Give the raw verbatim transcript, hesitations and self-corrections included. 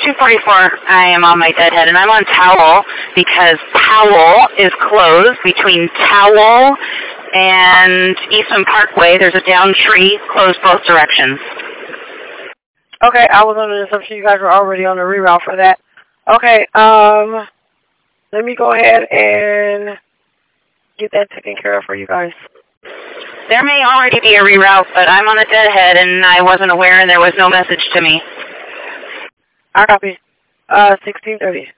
two forty-four, I am on my deadhead, and I'm on Towel because Towel is closed between Towel and Eastman Parkway. There's a down tree, closed both directions. Okay, I was under the assumption you guys were already on the reroute for that. Okay, um, let me go ahead and get that taken care of for you guys. There may already be a reroute, but I'm on a deadhead, and I wasn't aware, and there was no message to me. I copy. Uh, sixteen thirty.